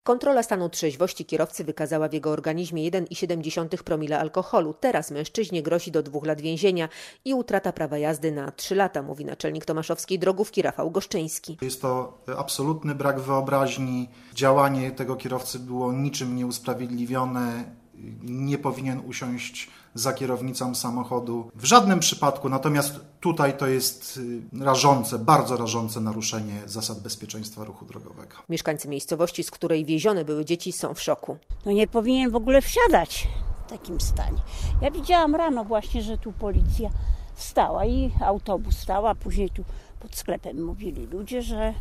Kontrola stanu trzeźwości kierowcy wykazała w jego organizmie 1,7 promila alkoholu. Teraz mężczyźnie grozi do 2 lat więzienia i utrata prawa jazdy na 3 lata, mówi naczelnik tomaszowskiej drogówki Rafał Goszczyński. Jest to absolutny brak wyobraźni. Działanie tego kierowcy było niczym nieusprawiedliwione. Nie powinien usiąść za kierownicą samochodu w żadnym przypadku, natomiast tutaj to jest rażące, bardzo rażące naruszenie zasad bezpieczeństwa ruchu drogowego. Mieszkańcy miejscowości, z której wiezione były dzieci, są w szoku. Nie powinien w ogóle wsiadać w takim stanie. Ja widziałam rano właśnie, że tu policja stała i autobus stał, a później tu pod sklepem mówili ludzie, że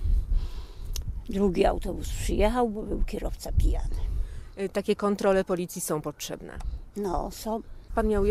drugi autobus przyjechał, bo był kierowca pijany. Takie kontrole policji są potrzebne. No, są. Pan miał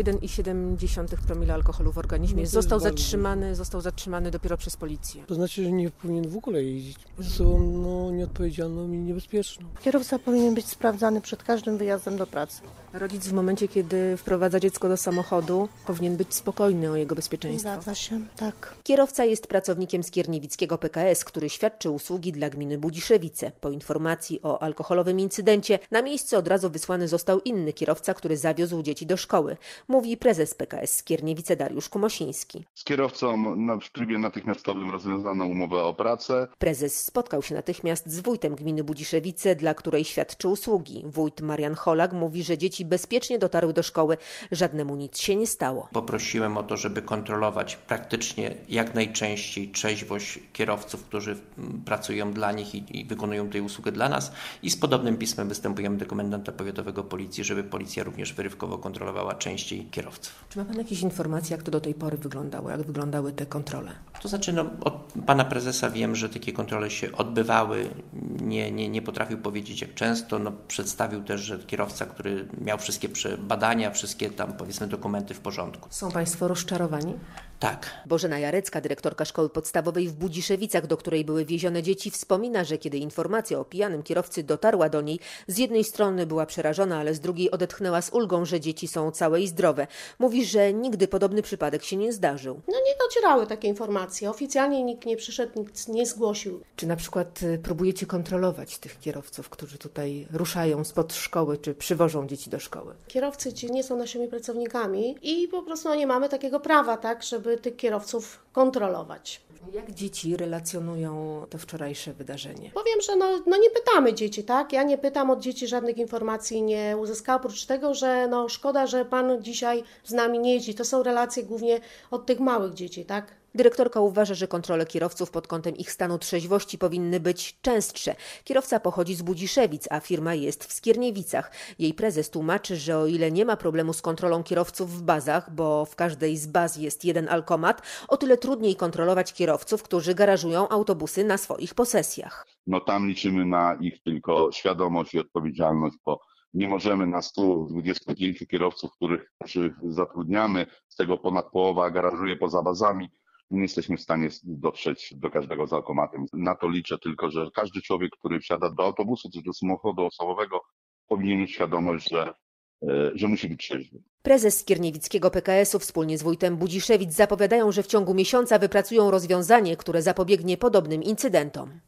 1,7 promila alkoholu w organizmie. Został zatrzymany dopiero przez policję. To znaczy, że nie powinien w ogóle jeździć. Jest osobą nieodpowiedzialną i niebezpieczną. Kierowca powinien być sprawdzany przed każdym wyjazdem do pracy. Rodzic w momencie, kiedy wprowadza dziecko do samochodu, powinien być spokojny o jego bezpieczeństwo. Zgadza się, tak. Kierowca jest pracownikiem skierniewickiego PKS, który świadczy usługi dla gminy Budziszewice. Po informacji o alkoholowym incydencie na miejsce od razu wysłany został inny kierowca, który zawiózł dzieci do szkoły. Mówi prezes PKS Skierniewice Dariusz Kumosiński. Z kierowcą w trybie natychmiastowym rozwiązano umowę o pracę. Prezes spotkał się natychmiast z wójtem gminy Budziszewice, dla której świadczy usługi. Wójt Marian Holak mówi, że dzieci bezpiecznie dotarły do szkoły. Żadnemu nic się nie stało. Poprosiłem o to, żeby kontrolować praktycznie jak najczęściej trzeźwość kierowców, którzy pracują dla nich i wykonują tę usługę dla nas. I z podobnym pismem występujemy do komendanta powiatowego policji, żeby policja również wyrywkowo kontrolowała częściej kierowców. Czy ma pan jakieś informacje, jak to do tej pory wyglądało? Jak wyglądały te kontrole? To znaczy, od pana prezesa wiem, że takie kontrole się odbywały. Nie potrafił powiedzieć jak często. Przedstawił też, że kierowca, który miał wszystkie badania, wszystkie tam powiedzmy dokumenty w porządku. Są państwo rozczarowani? Tak. Bożena Jarecka, dyrektorka szkoły podstawowej w Budziszewicach, do której były wiezione dzieci, wspomina, że kiedy informacja o pijanym kierowcy dotarła do niej, z jednej strony była przerażona, ale z drugiej odetchnęła z ulgą, że dzieci są całe i zdrowe. Mówi, że nigdy podobny przypadek się nie zdarzył. Nie docierały takie informacje. Oficjalnie nikt nie przyszedł, nikt nie zgłosił. Czy na przykład próbujecie kontrolować tych kierowców, którzy tutaj ruszają spod szkoły, czy przywożą dzieci do szkoły? Kierowcy ci nie są naszymi pracownikami i po prostu nie mamy takiego prawa, tak, żeby tych kierowców kontrolować. Jak dzieci relacjonują to wczorajsze wydarzenie? Powiem, że nie pytamy dzieci, tak? Ja nie pytam od dzieci, żadnych informacji nie uzyskałam, oprócz tego, że szkoda, że pan dzisiaj z nami nie jeździ. To są relacje głównie od tych małych dzieci, tak? Dyrektorka uważa, że kontrole kierowców pod kątem ich stanu trzeźwości powinny być częstsze. Kierowca pochodzi z Budziszewic, a firma jest w Skierniewicach. Jej prezes tłumaczy, że o ile nie ma problemu z kontrolą kierowców w bazach, bo w każdej z baz jest jeden alkomat, o tyle trudniej kontrolować kierowców, którzy garażują autobusy na swoich posesjach. Tam liczymy na ich tylko świadomość i odpowiedzialność, bo nie możemy na 125 kierowców, których zatrudniamy, z tego ponad połowa garażuje poza bazami, nie jesteśmy w stanie dotrzeć do każdego z alkomatem. Na to liczę tylko, że każdy człowiek, który wsiada do autobusu czy do samochodu osobowego, powinien mieć świadomość, że musi być trzeźwy. Prezes Skierniewickiego PKS-u wspólnie z wójtem Budziszewic zapowiadają, że w ciągu miesiąca wypracują rozwiązanie, które zapobiegnie podobnym incydentom.